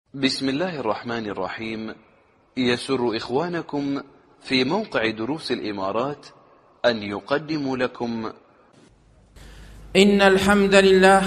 بسم الله الرحمن الرحيم. يسر إخوانكم في موقع دروس الإمارات أن يقدموا لكم إن الحمد لله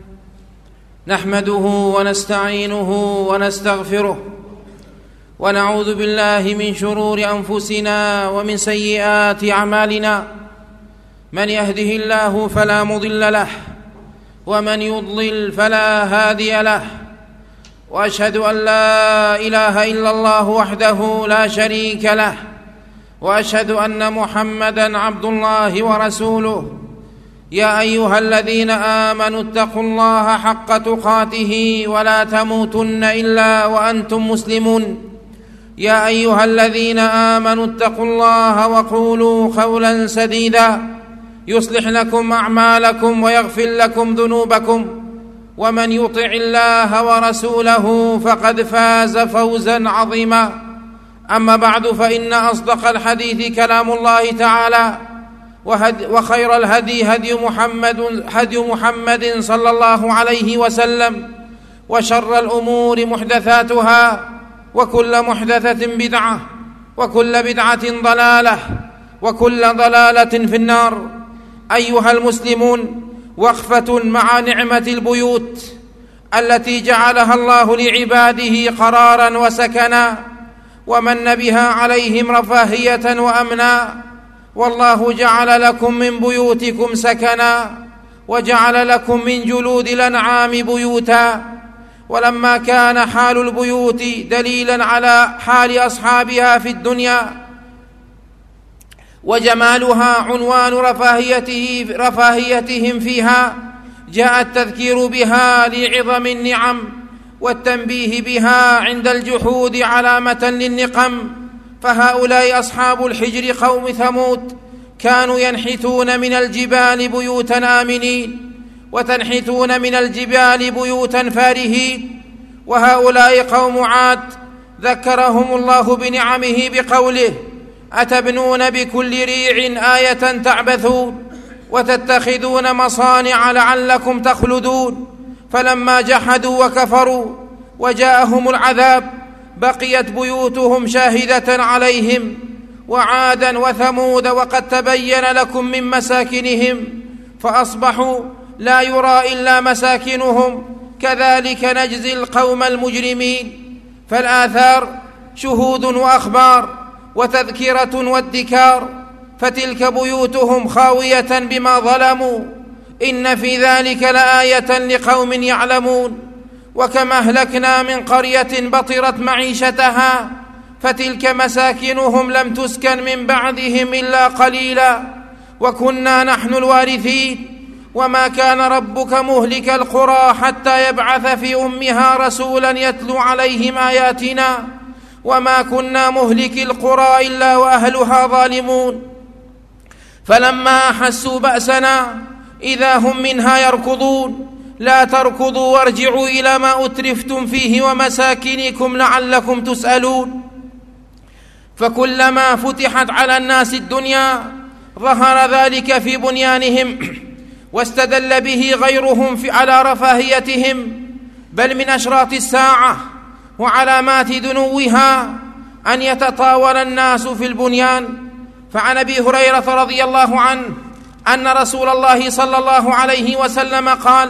نحمده ونستعينه ونستغفره ونعوذ بالله من شرور أنفسنا ومن سيئات أعمالنا. من يهده الله فلا مضل له ومن يضلل فلا هادي له، وأشهد أن لا إله إلا الله وحده لا شريك له، وأشهد أن محمدًا عبد الله ورسوله. يا أيها الذين آمنوا اتقوا الله حق تقاته ولا تموتن إلا وأنتم مسلمون. يا أيها الذين آمنوا اتقوا الله وقولوا قولا سديدا يصلح لكم أعمالكم ويغفر لكم ذنوبكم، ومن يطع الله ورسوله فقد فاز فوزا عظيما. أما بعد، فإن أصدق الحديث كلام الله تعالى، وخير الهدي هدي محمد صلى الله عليه وسلم، وشر الأمور محدثاتها، وكل محدثة بدعة، وكل بدعة ضلالة، وكل ضلالة في النار. أيها المسلمون، وقفة مع نعمة البيوت التي جعلها الله لعباده قرارا وسكنا، ومن بها عليهم رفاهية وأمنا. والله جعل لكم من بيوتكم سكنا، وجعل لكم من جلود الأنعام بيوتا. ولما كان حال البيوت دليلا على حال أصحابها في الدنيا وجمالها عنوان رفاهيتهم فيها، جاء التذكير بها لعظم النعم، والتنبيه بها عند الجحود علامة للنقم. فهؤلاء أصحاب الحجر قوم ثمود كانوا ينحتون من الجبال بيوتا آمنين، وتنحتون من الجبال بيوتا فارهين. وهؤلاء قوم عاد ذكرهم الله بنعمه بقوله: أتبنون بكل ريع آية تعبثون وتتخذون مصانع لعلكم تخلدون. فلما جحدوا وكفروا وجاءهم العذاب بقيت بيوتهم شاهدة عليهم. وعادا وثمود وقد تبين لكم من مساكنهم فأصبحوا لا يرى إلا مساكنهم، كذلك نجزي القوم المجرمين. فالآثار شهود وأخبار وتذكرة وادكار، فتلك بيوتهم خاوية بما ظلموا. إن في ذلك لآية لقوم يعلمون. وكما أهلكنا من قرية بطرت معيشتها فتلك مساكنهم لم تسكن من بعدهم إلا قليلا، وكنا نحن الوارثين. وما كان ربك مهلك القرى حتى يبعث في أمها رسولا يتلو عليهم آياتنا، وما كنا مهلك القرى إلا وأهلها ظالمون. فلما أحسوا بأسنا إذا هم منها يركضون. لا تركضوا وارجعوا إلى ما أترفتم فيه ومساكنكم لعلكم تسألون. فكلما فتحت على الناس الدنيا ظهر ذلك في بنيانهم، واستدل به غيرهم على رفاهيتهم. بل من أشراط الساعة وعلامات دنوها أن يتطاول الناس في البنيان. فعن أبي هريرة رضي الله عنه أن رسول الله صلى الله عليه وسلم قال: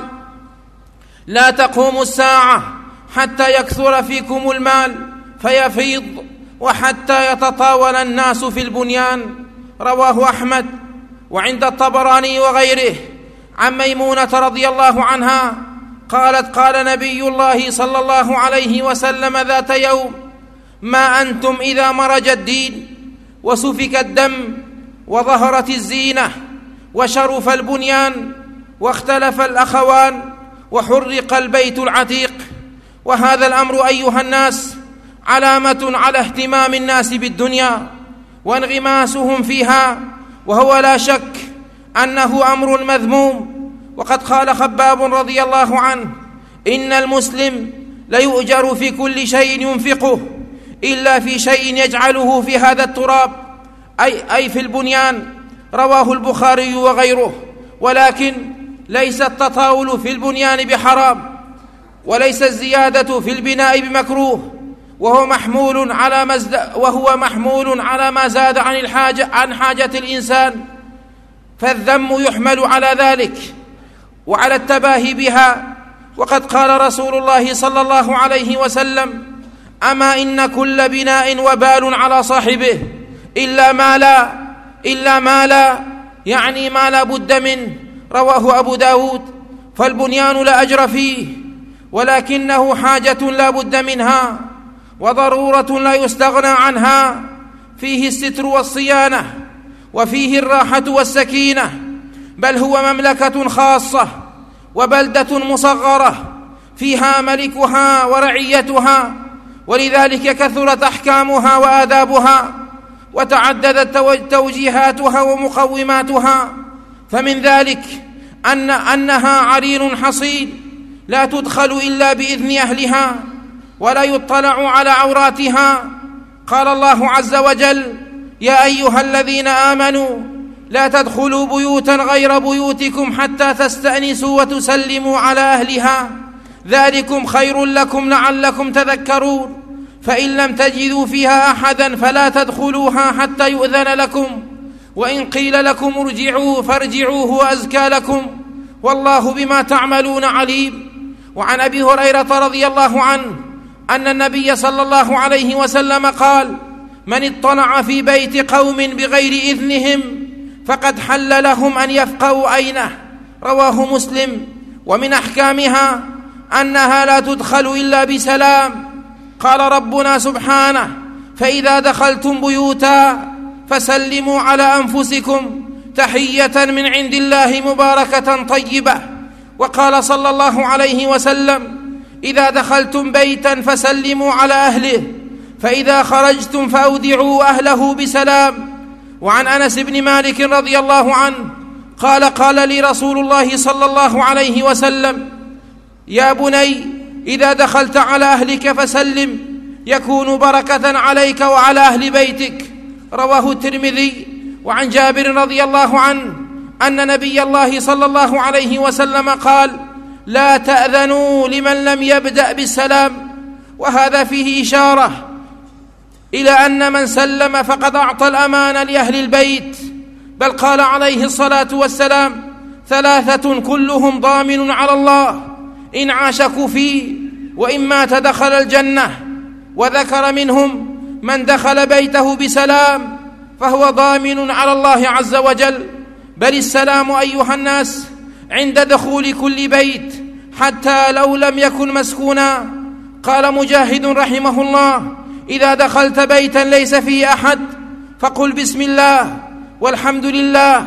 لا تقوم الساعة حتى يكثر فيكم المال فيفيض، وحتى يتطاول الناس في البنيان. رواه أحمد. وعند الطبراني وغيره عن ميمونة رضي الله عنها قالت: قال نبي الله صلى الله عليه وسلم ذات يوم: ما أنتم إذا مرج الدين وسفك الدم وظهرت الزينة وشرف البنيان واختلف الأخوان وحرق البيت العتيق. وهذا الأمر أيها الناس علامة على اهتمام الناس بالدنيا وانغماسهم فيها، وهو لا شك أنه أمر مذموم. وقد قال خباب رضي الله عنه: إن المسلم ليؤجر في كل شيء ينفقه إلا في شيء يجعله في هذا التراب، أي في البنيان. رواه البخاري وغيره. ولكن ليس التطاول في البنيان بحرام، وليس الزيادة في البناء بمكروه، وهو محمول على ما زاد عن حاجة الإنسان، فالذم يحمل على ذلك وعلى التباهي بها. وقد قال رسول الله صلى الله عليه وسلم: أما إن كل بناء وبال على صاحبه إلا ما لا يعني ما لا بد منه. رواه أبو داود. فالبنيان لا أجر فيه، ولكنه حاجة لا بد منها، وضرورة لا يستغنى عنها. فيه الستر والصيانة، وفيه الراحة والسكينة، بل هو مملكة خاصة وبلدة مصغرة فيها ملكها ورعيتها، ولذلك كثرت أحكامها وآدابها، وتعددت توجيهاتها ومقوماتها. فمن ذلك أنها عرين حصين لا تدخل إلا بإذن أهلها، ولا يطلع على عوراتها. قال الله عز وجل: يا أيها الذين آمنوا لا تدخلوا بيوتا غير بيوتكم حتى تستأنسوا وتسلموا على أهلها، ذلكم خير لكم لعلكم تذكرون. فإن لم تجدوا فيها أحدا فلا تدخلوها حتى يؤذن لكم، وإن قيل لكم ارجعوا فارجعوا هو أزكى لكم، والله بما تعملون عليم. وعن أبي هريرة رضي الله عنه أن النبي صلى الله عليه وسلم قال: من اطلع في بيت قوم بغير إذنهم فقد حل لهم أن يفقهوا عينه. رواه مسلم. ومن أحكامها أنها لا تدخل إلا بسلام. قال ربنا سبحانه: فإذا دخلتم بيوتا فسلموا على أنفسكم تحية من عند الله مباركة طيبة. وقال صلى الله عليه وسلم: إذا دخلتم بيتا فسلموا على أهله، فإذا خرجتم فأودعوا أهله بسلام. وعن أنس بن مالك رضي الله عنه قال لي رسول الله صلى الله عليه وسلم: يا بني إذا دخلت على أهلك فسلم يكون بركة عليك وعلى أهل بيتك. رواه الترمذي. وعن جابر رضي الله عنه أن نبي الله صلى الله عليه وسلم قال: لا تأذنوا لمن لم يبدأ بالسلام. وهذا فيه إشارة إلى أن من سلم فقد أعطى الأمان لأهل البيت، بل قال عليه الصلاة والسلام: ثلاثة كلهم ضامن على الله إن عاشكوا فيه وإن مات دخل الجنة. وذكر منهم من دخل بيته بسلام فهو ضامن على الله عز وجل. بل السلام أيها الناس عند دخول كل بيت حتى لو لم يكن مسكونا. قال مجاهد رحمه الله: إذا دخلت بيتا ليس فيه أحد فقل بسم الله والحمد لله،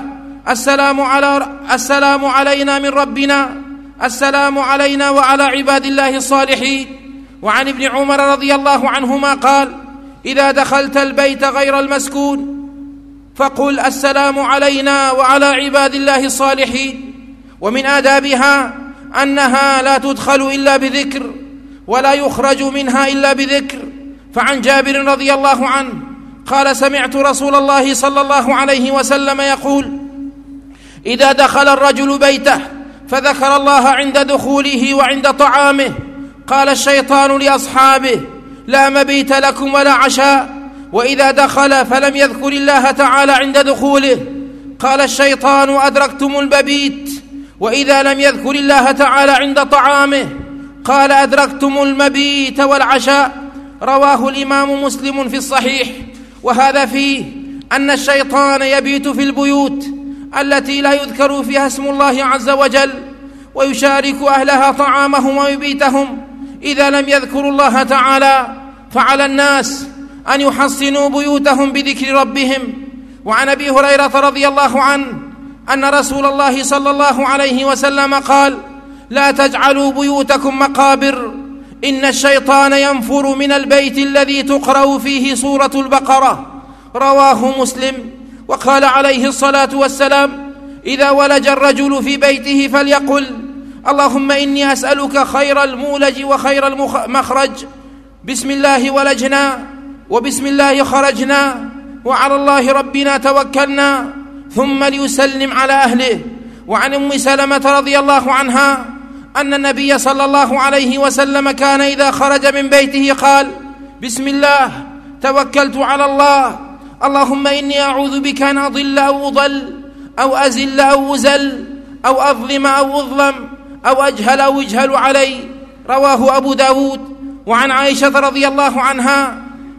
السلام علينا من ربنا، السلام علينا وعلى عباد الله الصالحين. وعن ابن عمر رضي الله عنهما قال: إذا دخلت البيت غير المسكون فقل السلام علينا وعلى عباد الله الصالحين. ومن آدابها أنها لا تدخل إلا بذكر ولا يخرج منها إلا بذكر. فعن جابر رضي الله عنه قال: سمعت رسول الله صلى الله عليه وسلم يقول: إذا دخل الرجل بيته فذكر الله عند دخوله وعند طعامه قال الشيطان لأصحابه: لا مبيت لكم ولا عشاء. وإذا دخل فلم يذكر الله تعالى عند دخوله قال الشيطان: أدركتم المبيت. وإذا لم يذكر الله تعالى عند طعامه قال: أدركتم المبيت والعشاء. رواه الإمام مسلم في الصحيح. وهذا فيه أن الشيطان يبيت في البيوت التي لا يذكر فيها اسم الله عز وجل، ويشارك أهلها طعامهم ومبيتهم إذا لم يذكروا الله تعالى. فعلى الناس أن يحصنوا بيوتهم بذكر ربهم. وعن أبي هريرة رضي الله عنه أن رسول الله صلى الله عليه وسلم قال: لا تجعلوا بيوتكم مقابر، إن الشيطان ينفر من البيت الذي تقرأ فيه سورة البقرة. رواه مسلم. وقال عليه الصلاة والسلام: إذا ولج الرجل في بيته فليقل: اللهم إني أسألك خير المولج وخير المخرج، بسم الله ولجنا وبسم الله خرجنا وعلى الله ربنا توكلنا، ثم ليسلم على أهله. وعن أم سلمة رضي الله عنها أن النبي صلى الله عليه وسلم كان إذا خرج من بيته قال: بسم الله توكلت على الله، اللهم إني أعوذ بك أن أضل أو أضل أو أزل أو أزل أو أظلم أو أظلم أو أجهل أو يجهل علي. رواه أبو داود. وعن عائشة رضي الله عنها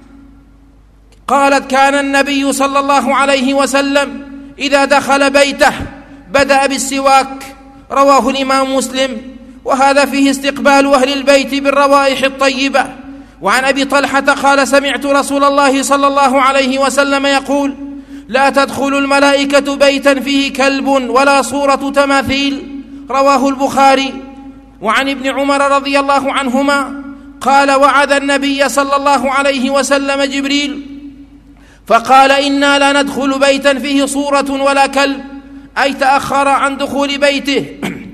قالت: كان النبي صلى الله عليه وسلم إذا دخل بيته بدأ بالسواك. رواه الإمام مسلم. وهذا فيه استقبال أهل البيت بالروائح الطيبة. وعن أبي طلحة قال: سمعت رسول الله صلى الله عليه وسلم يقول: لا تدخل الملائكة بيتا فيه كلب ولا صورة تماثيل. رواه البخاري. وعن ابن عمر رضي الله عنهما قال: وعد النبي صلى الله عليه وسلم جبريل فقال: إنا لا ندخل بيتا فيه صورة ولا كلب، أي تأخر عن دخول بيته.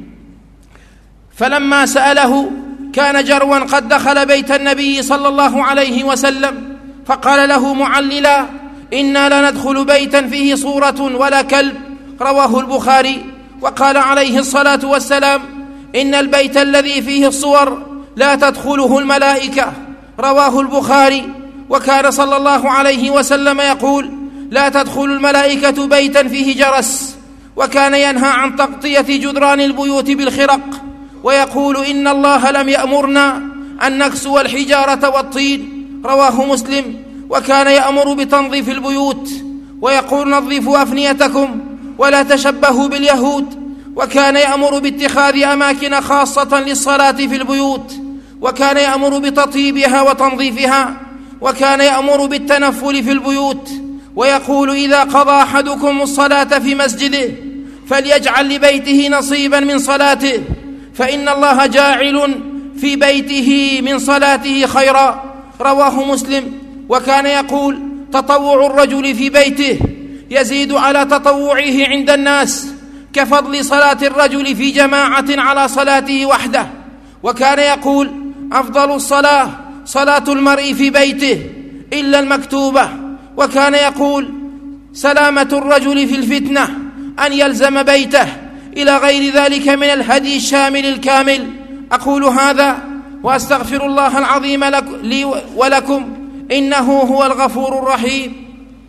فلما سأله كان جروا قد دخل بيت النبي صلى الله عليه وسلم فقال له معللا: إنا لا ندخل بيتا فيه صورة ولا كلب. رواه البخاري. وقال عليه الصلاة والسلام: إن البيت الذي فيه الصور لا تدخله الملائكة. رواه البخاري. وكان صلى الله عليه وسلم يقول: لا تدخل الملائكة بيتا فيه جرس. وكان ينهى عن تغطية جدران البيوت بالخرق، ويقول: إن الله لم يأمرنا أن نكسو الحجارة والطين. رواه مسلم. وكان يأمر بتنظيف البيوت، ويقول: نظفوا أفنيتكم ولا تشبهوا باليهود. وكان يأمر باتخاذ أماكن خاصة للصلاة في البيوت، وكان يأمر بتطيبها وتنظيفها، وكان يأمر بالتنفل في البيوت، ويقول: إذا قضى أحدكم الصلاة في مسجده فليجعل لبيته نصيبا من صلاته، فإن الله جاعل في بيته من صلاته خيرا. رواه مسلم. وكان يقول: تطوع الرجل في بيته يزيد على تطوعه عند الناس، كفضل صلاة الرجل في جماعة على صلاته وحده. وكان يقول: أفضل الصلاة صلاة المرء في بيته إلا المكتوبة. وكان يقول: سلامة الرجل في الفتنة أن يلزم بيته، إلى غير ذلك من الهدي الشامل الكامل. أقول هذا وأستغفر الله العظيم لي ولكم، إنه هو الغفور الرحيم.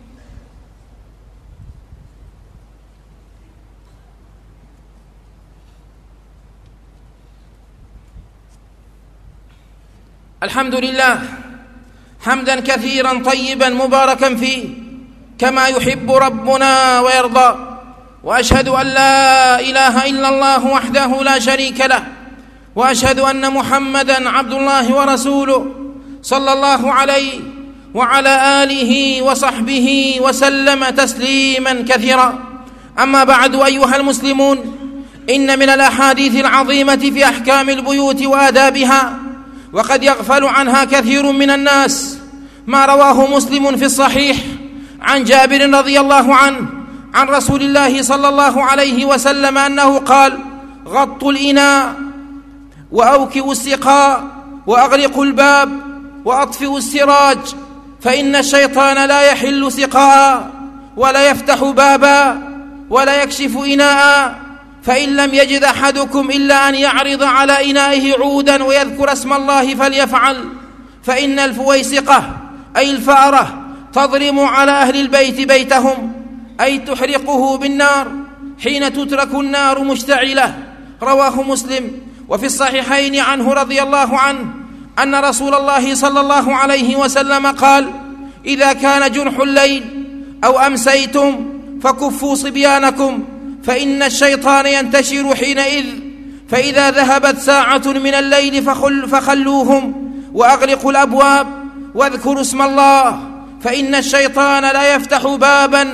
الحمد لله حمدا كثيرا طيبا مباركا فيه كما يحب ربنا ويرضى. وأشهد أن لا إله إلا الله وحده لا شريك له، وأشهد أن محمدا عبد الله ورسوله صلى الله عليه وعلى آله وصحبه وسلم تسليما كثيرا. أما بعد، أيها المسلمون، إن من الأحاديث العظيمة في أحكام البيوت وآدابها وقد يغفل عنها كثير من الناس ما رواه مسلم في الصحيح عن جابر رضي الله عنه عن رسول الله صلى الله عليه وسلم أنه قال: غطوا الإناء وأوكئوا السقاء وأغلقوا الباب وأطفئوا السراج، فإن الشيطان لا يحل سقاء ولا يفتح بابا ولا يكشف إناء، فإن لم يجد أحدكم إلا أن يعرض على إنائه عودا ويذكر اسم الله فليفعل، فإن الفويسقة أي الفأرة تضرم على أهل البيت بيتهم، أي تحرقه بالنار حين تترك النار مشتعلة. رواه مسلم. وفي الصحيحين عنه رضي الله عنه أن رسول الله صلى الله عليه وسلم قال: إذا كان جنح الليل أو أمسيتم فكفوا صبيانكم، فإن الشيطان ينتشر حينئذ، فإذا ذهبت ساعة من الليل فخلوهم وأغلقوا الأبواب واذكروا اسم الله، فإن الشيطان لا يفتح بابا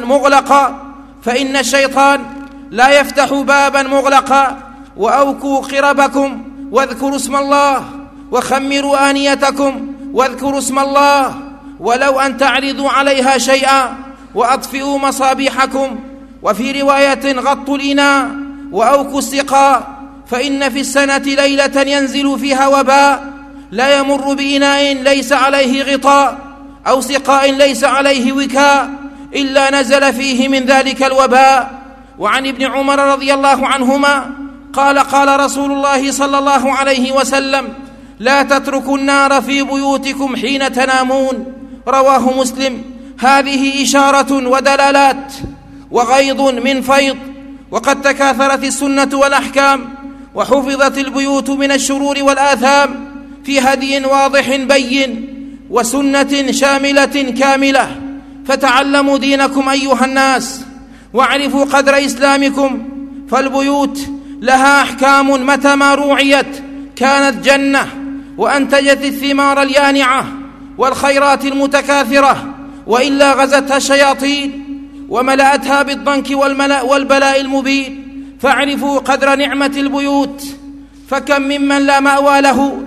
مغلقا وأوكوا قربكم واذكروا اسم الله، وخمروا آنيتكم واذكروا اسم الله، ولو أن تعرضوا عليها شيئا، وأطفئوا مصابيحكم. وفي رواية: غطوا الإناء وأوكوا السقاء، فإن في السنة ليلة ينزل فيها وباء لا يمر بإناء ليس عليه غطاء أو سقاء ليس عليه وكاء إلا نزل فيه من ذلك الوباء. وعن ابن عمر رضي الله عنهما قال رسول الله صلى الله عليه وسلم: لا تتركوا النار في بيوتكم حين تنامون. رواه مسلم. هذه إشارة ودلالات وغيض من فيض، وقد تكاثرت السنة والأحكام، وحفظت البيوت من الشرور والآثام في هدي واضح بين وسنة شاملة كاملة. فتعلموا دينكم أيها الناس، واعرفوا قدر إسلامكم، فالبيوت لها أحكام متى ما روعيت كانت جنة، وأنتجت الثمار اليانعة والخيرات المتكاثرة، وإلا غزتها الشياطين وملأتها بالضنك والبلاء المبين. فاعرفوا قدر نعمة البيوت، فكم ممن لا مأوى له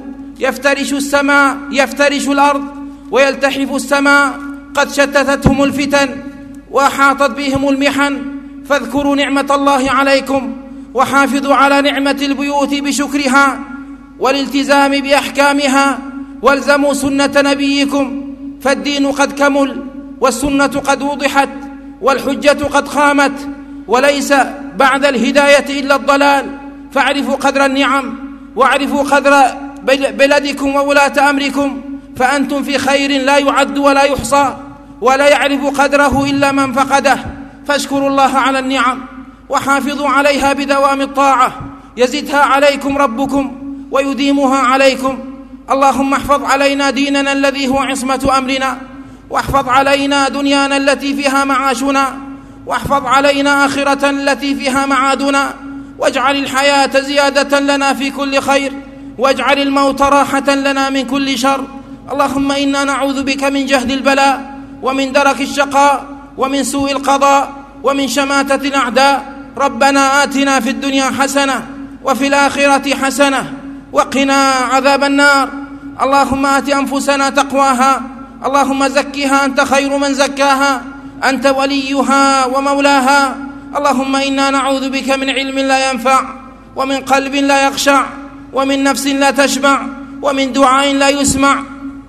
يفترش الأرض ويلتحف السماء، قد شتتتهم الفتن وأحاطت بهم المحن. فاذكروا نعمة الله عليكم، وحافظوا على نعمة البيوت بشكرها والالتزام بأحكامها، والزموا سنة نبيكم، فالدين قد كمل، والسنة قد وضحت، والحجة قد قامت، وليس بعد الهداية إلا الضلال. فاعرفوا قدر النعم، واعرفوا قدر بلدكم وولاة أمركم، فأنتم في خير لا يعد ولا يحصى، ولا يعرف قدره إلا من فقده. فاشكروا الله على النعم، وحافظوا عليها بدوام الطاعة، يزدها عليكم ربكم ويديمها عليكم. اللهم احفظ علينا ديننا الذي هو عصمة أمرنا، واحفظ علينا دنيانا التي فيها معاشنا، واحفظ علينا آخرة التي فيها معادنا، واجعل الحياة زيادة لنا في كل خير، واجعل الموت راحة لنا من كل شر. اللهم إنا نعوذ بك من جهد البلاء، ومن درك الشقاء، ومن سوء القضاء، ومن شماتة الأعداء. ربنا آتنا في الدنيا حسنة، وفي الآخرة حسنة، وقنا عذاب النار. اللهم آت أنفسنا تقواها، اللهم زكها أنت خير من زكاها، أنت وليها ومولاها. اللهم إنا نعوذ بك من علم لا ينفع، ومن قلب لا يخشع، ومن نفس لا تشبع، ومن دعاء لا يسمع.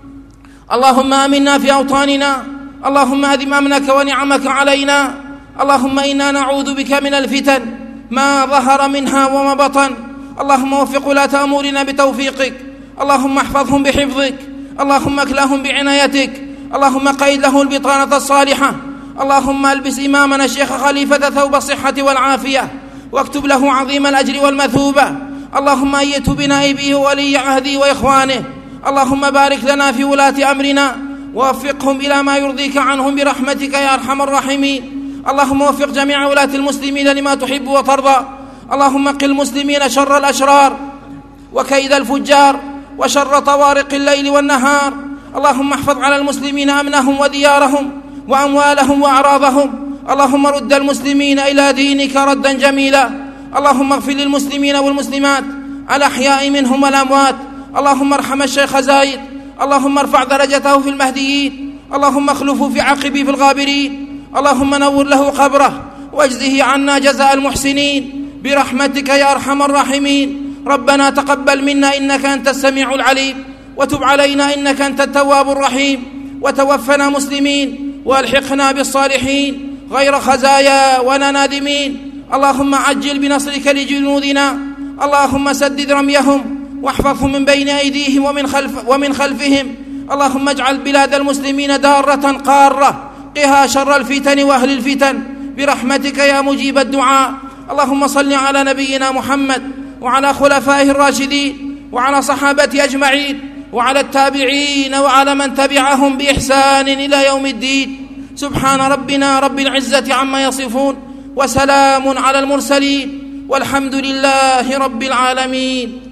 اللهم آمنا في أوطاننا، اللهم أدم أمنك ونعمك علينا. اللهم إنا نعوذ بك من الفتن ما ظهر منها وما بطن. اللهم وفق ولاة أمورنا بتوفيقك، اللهم احفظهم بحفظك، اللهم اكلهم بعنايتك، اللهم قيد له البطانة الصالحة. اللهم البس إمامنا الشيخ خليفة ثوب الصحة والعافية، واكتب له عظيم الأجر والمثوبة. اللهم أيت بنائبه وولي عهده وإخوانه. اللهم بارك لنا في ولاة أمرنا، ووفقهم إلى ما يرضيك عنهم برحمتك يا أرحم الراحمين. اللهم وفق جميع ولاة المسلمين لما تحب وترضى. اللهم قل المسلمين شر الأشرار وكيد الفجار وشر طوارق الليل والنهار. اللهم احفظ على المسلمين أمنهم وديارهم وأموالهم وأعراضهم. اللهم رد المسلمين إلى دينك ردا جميلا. اللهم اغفر للمسلمين والمسلمات الأحياء منهم والأموات. اللهم ارحم الشيخ زايد، اللهم ارفع درجته في المهديين، اللهم اخلفه في عقبه في الغابرين. اللهم نور له قبره، واجزه عنا جزاء المحسنين برحمتك يا أرحم الراحمين. ربنا تقبل منا إنك أنت السميع العليم، وتب علينا إنك أنت التواب الرحيم، وتوفنا مسلمين والحقنا بالصالحين غير خزايا ولا نادمين. اللهم عجل بنصرك لجنودنا، اللهم سدد رميهم واحفظهم من بين أيديهم ومن خلفهم. اللهم اجعل بلاد المسلمين دارة قارة، قها شر الفتن وأهل الفتن برحمتك يا مجيب الدعاء. اللهم صل على نبينا محمد وعلى خلفائه الراشدين وعلى صحابته أجمعين وعلى التابعين وعلى من تبعهم بإحسان إلى يوم الدين. سبحان ربنا رب العزة عما يصفون، وسلام على المرسلين، والحمد لله رب العالمين.